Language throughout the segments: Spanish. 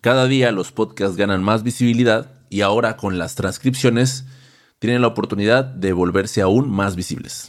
Cada día los podcasts ganan más visibilidad y ahora con las transcripciones tienen la oportunidad de volverse aún más visibles.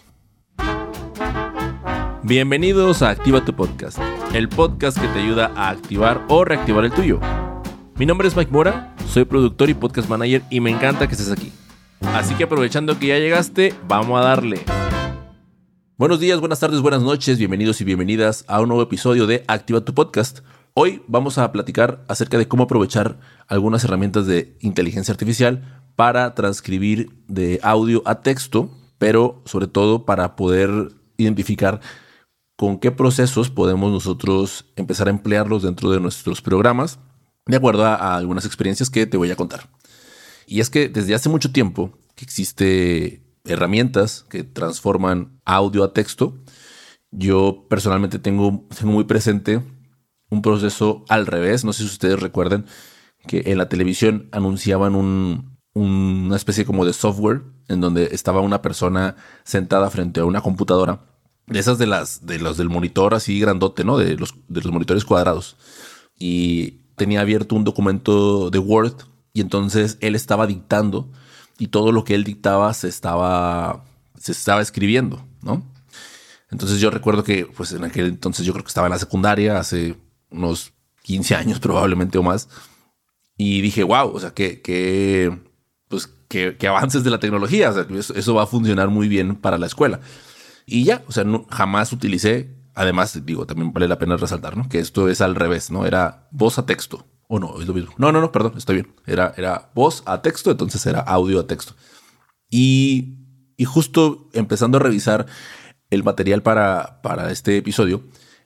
Bienvenidos a Activa tu Podcast, el podcast que te ayuda a activar o reactivar el tuyo. Mi nombre es Mike Mora, soy productor y podcast manager y me encanta que estés aquí. Así que aprovechando que ya llegaste, vamos a darle. Buenos días, buenas tardes, buenas noches, bienvenidos y bienvenidas a un nuevo episodio de Activa tu Podcast. Hoy vamos a platicar acerca de cómo aprovechar algunas herramientas de inteligencia artificial para transcribir de audio a texto, pero sobre todo para poder identificar con qué procesos podemos nosotros empezar a emplearlos dentro de nuestros programas, de acuerdo a algunas experiencias que te voy a contar. Y es que desde hace mucho tiempo que existe herramientas que transforman audio a texto. Yo personalmente tengo muy presente un proceso al revés. No sé si ustedes recuerdan que en la televisión anunciaban una especie como de software en donde estaba una persona sentada frente a una computadora. De esas de los del monitor así grandote, ¿no? De los monitores cuadrados. Y tenía abierto un documento de Word y entonces él estaba dictando y todo lo que él dictaba se estaba escribiendo, ¿no? Entonces yo recuerdo que pues en aquel entonces yo creo que estaba en la secundaria, hace unos 15 años probablemente o más. Y dije, wow, o sea, que avances de la tecnología. O sea, eso va a funcionar muy bien para la escuela. Y ya, o sea, jamás utilicé. Además, digo, también vale la pena resaltar, ¿no? Que esto es al revés, ¿no? Era voz a texto. ¿O no? Es lo mismo. No, perdón, estoy bien. Era voz a texto, entonces era audio a texto. Y justo empezando a revisar el material para este episodio,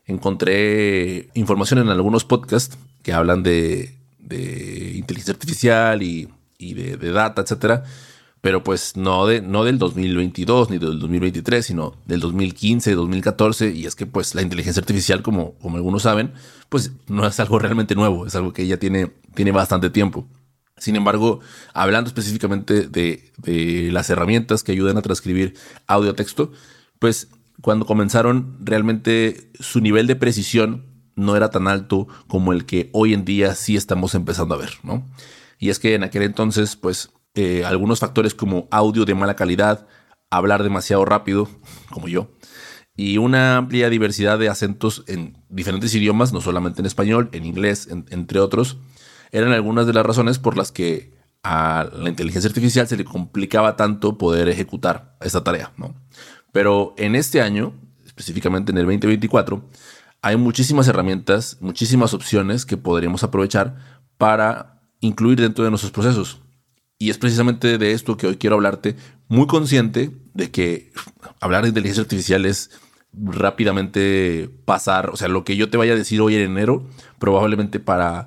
encontré información en algunos podcasts que hablan de inteligencia artificial y de data, etcétera. Pero pues no del 2022 ni del 2023, sino del 2015, 2014. Y es que pues la inteligencia artificial, como algunos saben, pues no es algo realmente nuevo. Es algo que ya tiene bastante tiempo. Sin embargo, hablando específicamente de las herramientas que ayudan a transcribir audio a texto, pues cuando comenzaron realmente su nivel de precisión no era tan alto como el que hoy en día sí estamos empezando a ver, ¿no? Y es que en aquel entonces, pues algunos factores como audio de mala calidad, hablar demasiado rápido, como yo, y una amplia diversidad de acentos en diferentes idiomas, no solamente en español, en inglés, entre otros, eran algunas de las razones por las que a la inteligencia artificial se le complicaba tanto poder ejecutar esta tarea, ¿no? Pero en este año, específicamente en el 2024, hay muchísimas herramientas, muchísimas opciones que podríamos aprovechar para incluir dentro de nuestros procesos. Y es precisamente de esto que hoy quiero hablarte, muy consciente de que hablar de inteligencia artificial es rápidamente pasar. O sea, lo que yo te vaya a decir hoy en enero, probablemente para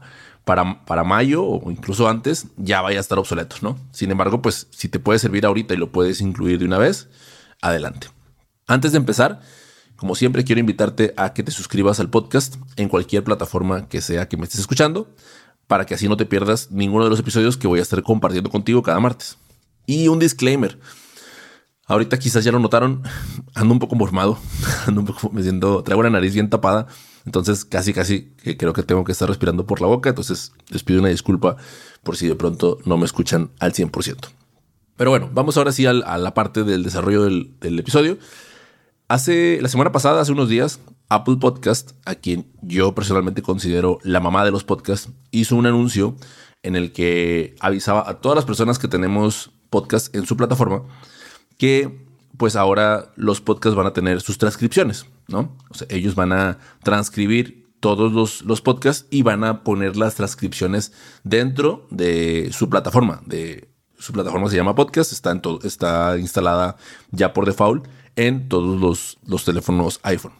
mayo o incluso antes, ya vaya a estar obsoleto, ¿no? Sin embargo, pues si te puede servir ahorita y lo puedes incluir de una vez, adelante. Antes de empezar, como siempre, quiero invitarte a que te suscribas al podcast en cualquier plataforma que sea que me estés escuchando, para que así no te pierdas ninguno de los episodios que voy a estar compartiendo contigo cada martes. Y un disclaimer. Ahorita quizás ya lo notaron, ando un poco mormado, traigo la nariz bien tapada, entonces casi que creo que tengo que estar respirando por la boca, entonces les pido una disculpa por si de pronto no me escuchan al 100%. Pero bueno, vamos ahora sí a la parte del desarrollo del episodio. La semana pasada, hace unos días, Apple Podcast, a quien yo personalmente considero la mamá de los podcasts, hizo un anuncio en el que avisaba a todas las personas que tenemos podcast en su plataforma que pues ahora los podcasts van a tener sus transcripciones, ¿no? O sea, ellos van a transcribir todos los podcasts y van a poner las transcripciones dentro de su plataforma. Su plataforma se llama Podcast, está instalada ya por default en todos los teléfonos iPhone.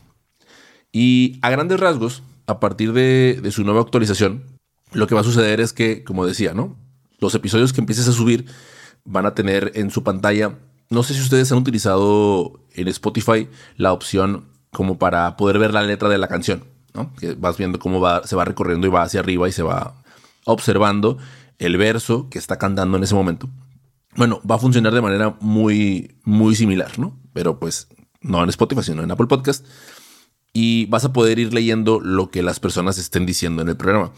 Y a grandes rasgos, a partir de su nueva actualización, lo que va a suceder es que, como decía, ¿no? Los episodios que empieces a subir van a tener en su pantalla, no sé si ustedes han utilizado en Spotify la opción como para poder ver la letra de la canción, ¿no? Que vas viendo cómo se va recorriendo y va hacia arriba y se va observando el verso que está cantando en ese momento. Bueno, va a funcionar de manera muy, muy similar, ¿no? Pero pues no en Spotify, sino en Apple Podcast. Y vas a poder ir leyendo lo que las personas estén diciendo en el programa.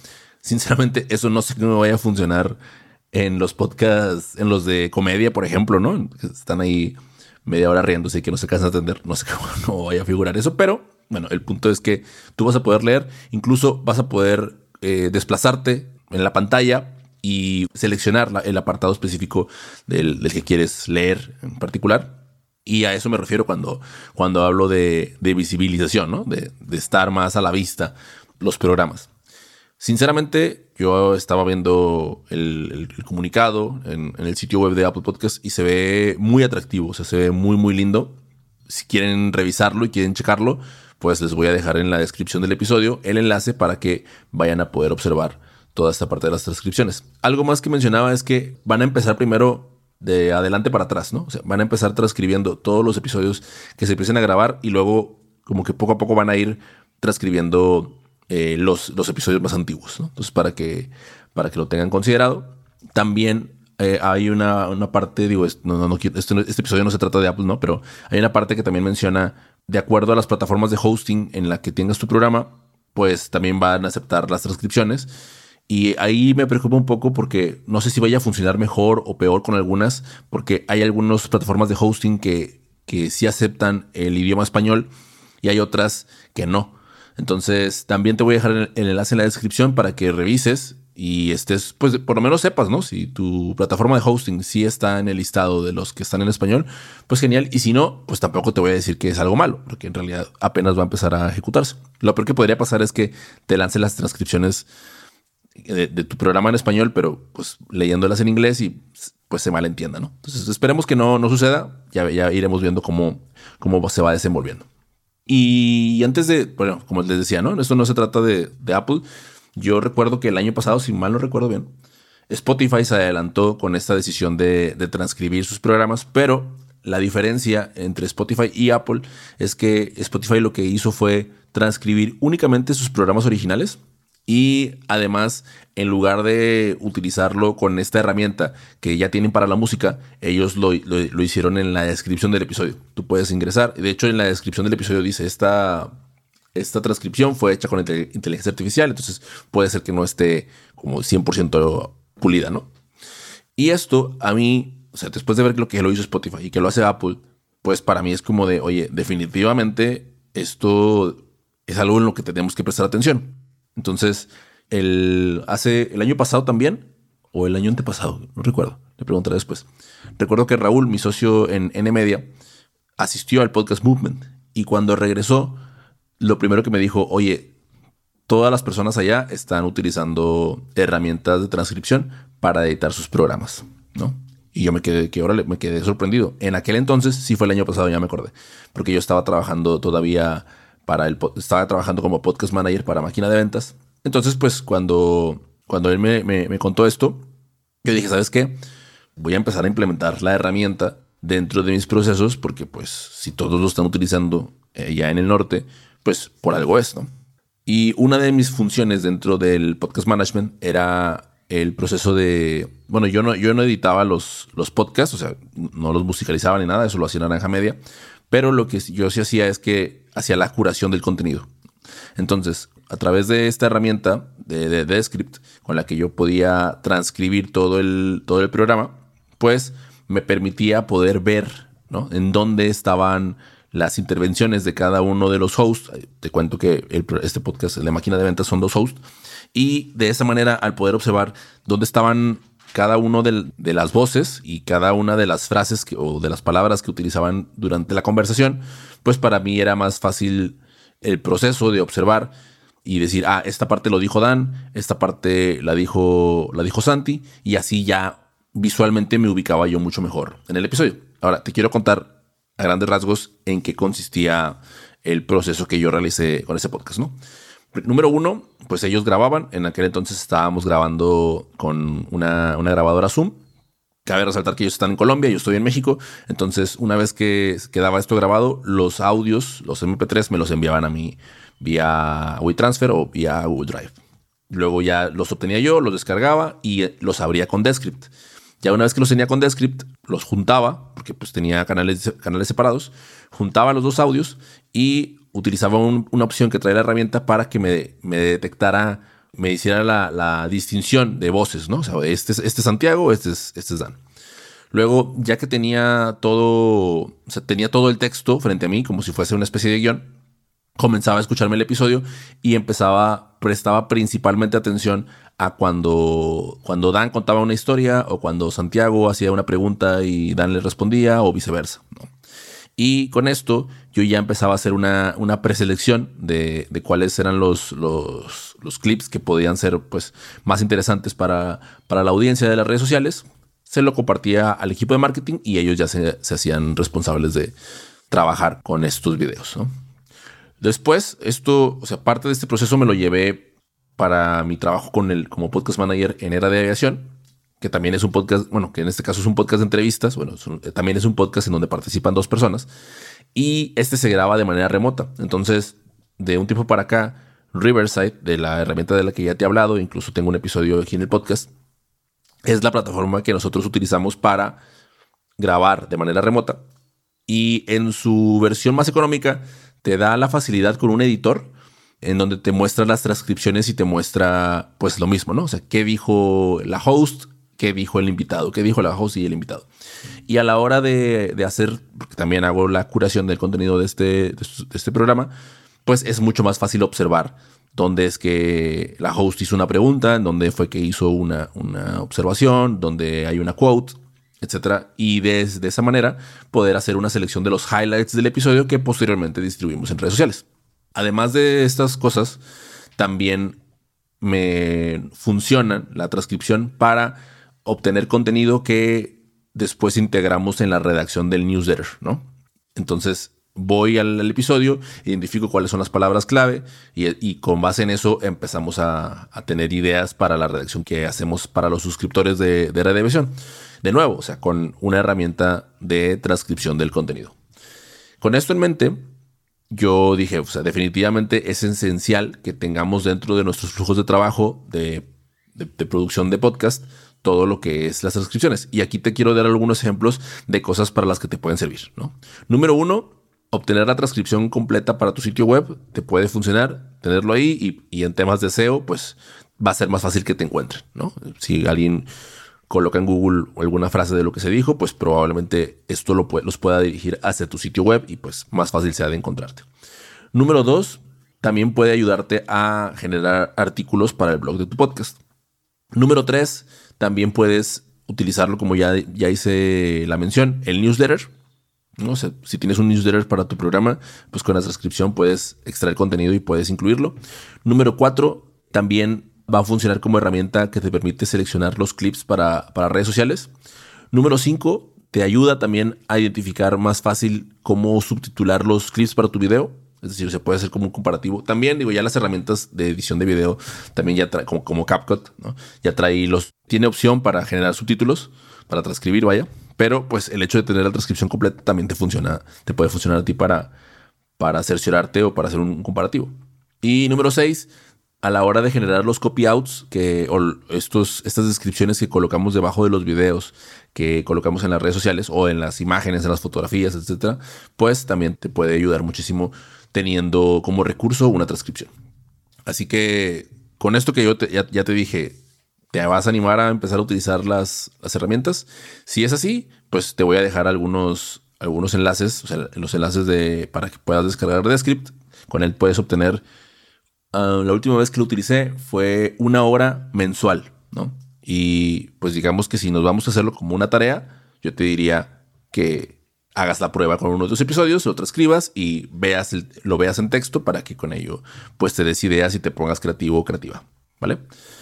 Sinceramente, eso no sé cómo vaya a funcionar en los podcasts, en los de comedia, por ejemplo, ¿no? Que están ahí media hora riéndose y que no se cansan de atender. No sé cómo vaya a figurar eso, pero bueno, el punto es que tú vas a poder leer, incluso vas a poder desplazarte en la pantalla y seleccionar el apartado específico del que quieres leer en particular. Y a eso me refiero cuando hablo de visibilización, ¿no? De estar más a la vista los programas. Sinceramente, yo estaba viendo el comunicado en el sitio web de Apple Podcast y se ve muy atractivo, o sea, se ve muy, muy lindo. Si quieren revisarlo y quieren checarlo, pues les voy a dejar en la descripción del episodio el enlace para que vayan a poder observar toda esta parte de las transcripciones. Algo más que mencionaba es que van a empezar primero de adelante para atrás, ¿no? O sea, van a empezar transcribiendo todos los episodios que se empiecen a grabar y luego como que poco a poco van a ir transcribiendo los episodios más antiguos, ¿no? Entonces, para que lo tengan considerado. También hay una parte, digo, este episodio no se trata de Apple, ¿no? Pero hay una parte que también menciona, de acuerdo a las plataformas de hosting en la que tengas tu programa, pues también van a aceptar las transcripciones. Y ahí me preocupa un poco porque no sé si vaya a funcionar mejor o peor con algunas, porque hay algunas plataformas de hosting que sí aceptan el idioma español y hay otras que no. Entonces, también te voy a dejar el enlace en la descripción para que revises y estés, pues por lo menos sepas, ¿no? Si tu plataforma de hosting sí está en el listado de los que están en español, pues genial. Y si no, pues tampoco te voy a decir que es algo malo, porque en realidad apenas va a empezar a ejecutarse. Lo peor que podría pasar es que te lance las transcripciones de tu programa en español, pero pues leyéndolas en inglés y pues se malentienda, ¿no? Entonces, esperemos que no suceda. Ya iremos viendo cómo se va desenvolviendo. Y antes de, bueno, como les decía, ¿no? Esto no se trata de Apple. Yo recuerdo que el año pasado, si mal no recuerdo bien, Spotify se adelantó con esta decisión de transcribir sus programas, pero la diferencia entre Spotify y Apple es que Spotify lo que hizo fue transcribir únicamente sus programas originales. Y además, en lugar de utilizarlo con esta herramienta que ya tienen para la música, ellos lo hicieron en la descripción del episodio. Tú puedes ingresar. De hecho, en la descripción del episodio dice esta transcripción fue hecha con inteligencia artificial. Entonces puede ser que no esté como 100% pulida, ¿no? Y esto a mí, o sea, después de ver lo que lo hizo Spotify y que lo hace Apple, pues para mí es como de, oye, definitivamente esto es algo en lo que tenemos que prestar atención. Entonces, el año pasado también, o el año antepasado, no recuerdo, le preguntaré después. Recuerdo que Raúl, mi socio en N-Media, asistió al Podcast Movement y cuando regresó, lo primero que me dijo, oye, todas las personas allá están utilizando herramientas de transcripción para editar sus programas, ¿no? Y yo me quedé sorprendido. En aquel entonces, sí fue el año pasado, ya me acordé, porque yo estaba trabajando todavía estaba trabajando como podcast manager para Máquina de Ventas. Entonces, pues cuando él me contó esto, yo dije, ¿sabes qué? Voy a empezar a implementar la herramienta dentro de mis procesos porque pues si todos lo están utilizando ya en el norte, pues por algo es, ¿no? Y una de mis funciones dentro del podcast management era el proceso de... Bueno, yo no editaba los podcasts, o sea, no los musicalizaba ni nada, eso lo hacía Naranja Media. Pero lo que yo sí hacía es que hacía la curación del contenido. Entonces, a través de esta herramienta de Descript, con la que yo podía transcribir todo el programa, pues me permitía poder ver, ¿no?, en dónde estaban las intervenciones de cada uno de los hosts. Te cuento que este podcast de Máquina de Ventas son 2 hosts. Y de esa manera, al poder observar dónde estaban cada uno de las voces y cada una de las frases o de las palabras que utilizaban durante la conversación, pues para mí era más fácil el proceso de observar y decir, esta parte lo dijo Dan, esta parte la dijo Santi, y así ya visualmente me ubicaba yo mucho mejor en el episodio. Ahora, te quiero contar a grandes rasgos en qué consistía el proceso que yo realicé con ese podcast, ¿no? Número 1, pues ellos grababan. En aquel entonces estábamos grabando con una grabadora Zoom. Cabe resaltar que ellos están en Colombia, yo estoy en México. Entonces, una vez que quedaba esto grabado, los audios, los MP3, me los enviaban a mí vía WeTransfer o vía Google Drive. Luego ya los obtenía yo, los descargaba y los abría con Descript. Ya una vez que los tenía con Descript, los juntaba, porque pues tenía canales separados, juntaba los 2 audios y utilizaba una opción que trae la herramienta para que me detectara me hiciera la distinción de voces, ¿no? O sea, este es Santiago, este es Dan. Luego, ya que tenía todo el texto frente a mí, como si fuese una especie de guión, comenzaba a escucharme el episodio y prestaba principalmente atención a cuando Dan contaba una historia o cuando Santiago hacía una pregunta y Dan le respondía o viceversa, ¿no? Y con esto yo ya empezaba a hacer una preselección de cuáles eran los clips que podían ser pues, más interesantes para la audiencia de las redes sociales. Se lo compartía al equipo de marketing y ellos ya se hacían responsables de trabajar con estos videos, ¿no? Después, parte de este proceso me lo llevé para mi trabajo como podcast manager en Era de Aviación, que también es un podcast, que en este caso es un podcast de entrevistas, también es un podcast en donde participan 2 personas, y este se graba de manera remota. Entonces, de un tiempo para acá, Riverside, de la herramienta de la que ya te he hablado, incluso tengo un episodio aquí en el podcast, es la plataforma que nosotros utilizamos para grabar de manera remota. Y en su versión más económica te da la facilidad con un editor en donde te muestra las transcripciones y te muestra pues lo mismo, ¿no? O sea, qué dijo la host, qué dijo el invitado, qué dijo la host y el invitado. Y a la hora de hacer, porque también hago la curación del contenido de este programa, pues es mucho más fácil observar dónde es que la host hizo una pregunta, en dónde fue que hizo una observación, dónde hay una quote, etcétera. Y de esa manera poder hacer una selección de los highlights del episodio que posteriormente distribuimos en redes sociales. Además de estas cosas, también me funciona la transcripción para obtener contenido que después integramos en la redacción del newsletter, ¿no? Entonces voy al episodio, identifico cuáles son las palabras clave y con base en eso empezamos a tener ideas para la redacción que hacemos para los suscriptores de Red de Aviación. De nuevo, o sea, con una herramienta de transcripción del contenido. Con esto en mente, yo dije, o sea, definitivamente es esencial que tengamos dentro de nuestros flujos de trabajo de producción de podcast todo lo que es las transcripciones. Y aquí te quiero dar algunos ejemplos de cosas para las que te pueden servir, ¿no? Número 1, obtener la transcripción completa para tu sitio web te puede funcionar, tenerlo ahí y en temas de SEO, pues va a ser más fácil que te encuentren, ¿no? Si alguien coloca en Google alguna frase de lo que se dijo, pues probablemente esto los pueda dirigir hacia tu sitio web y pues más fácil sea de encontrarte. Número 2, también puede ayudarte a generar artículos para el blog de tu podcast. Número 3, también puedes utilizarlo, como ya hice la mención, el newsletter, ¿no? O sea, si tienes un newsletter para tu programa, pues con la transcripción puedes extraer contenido y puedes incluirlo. Número 4, también va a funcionar como herramienta que te permite seleccionar los clips para redes sociales. Número 5, te ayuda también a identificar más fácil cómo subtitular los clips para tu video. Es decir, se puede hacer como un comparativo. También, ya las herramientas de edición de video también ya trae, como CapCut, ¿no? Ya tiene opción para generar subtítulos, para transcribir, vaya. Pero pues el hecho de tener la transcripción completa también te puede funcionar a ti para cerciorarte o para hacer un comparativo. Y número 6, a la hora de generar los copyouts, estas descripciones que colocamos debajo de los videos que colocamos en las redes sociales o en las imágenes, en las fotografías, etcétera, pues también te puede ayudar muchísimo teniendo como recurso una transcripción. Así que con esto que yo ya te dije, ¿te vas a animar a empezar a utilizar las herramientas? Si es así, pues te voy a dejar algunos enlaces, o sea, los enlaces para que puedas descargar Descript. Con él puedes obtener, la última vez que lo utilicé fue 1 hora mensual, ¿no? Y pues digamos que si nos vamos a hacerlo como una tarea, yo te diría que hagas la prueba con uno de los episodios, lo transcribas y lo veas en texto para que con ello pues te des ideas y te pongas creativo o creativa, ¿vale?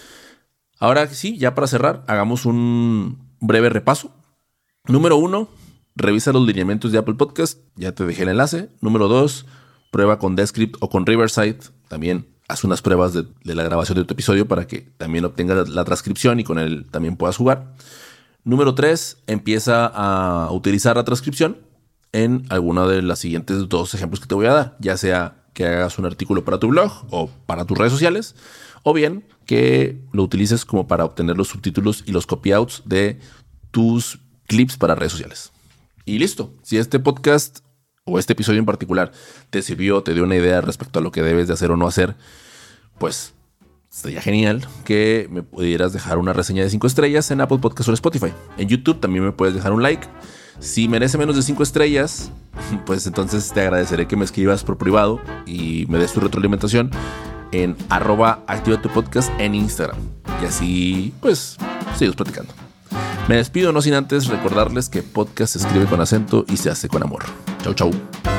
Ahora sí, ya para cerrar, hagamos un breve repaso. Número 1, revisa los lineamientos de Apple Podcast. Ya te dejé el enlace. Número 2, prueba con Descript o con Riverside. También haz unas pruebas de la grabación de tu episodio para que también obtengas la transcripción y con él también puedas jugar. Número 3, empieza a utilizar la transcripción en alguna de las siguientes 2 ejemplos que te voy a dar. Ya sea que hagas un artículo para tu blog o para tus redes sociales, o bien que lo utilices como para obtener los subtítulos y los copyouts de tus clips para redes sociales. Y listo. Si este podcast o este episodio en particular te sirvió, te dio una idea respecto a lo que debes de hacer o no hacer, pues sería genial que me pudieras dejar una reseña de 5 estrellas en Apple Podcast o en Spotify. En YouTube también me puedes dejar un like. Si merece menos de 5 estrellas, pues entonces te agradeceré que me escribas por privado y me des tu retroalimentación en @activatupodcast en Instagram. Y así, pues, seguimos platicando. Me despido no sin antes recordarles que podcast se escribe con acento y se hace con amor. Chau, chau.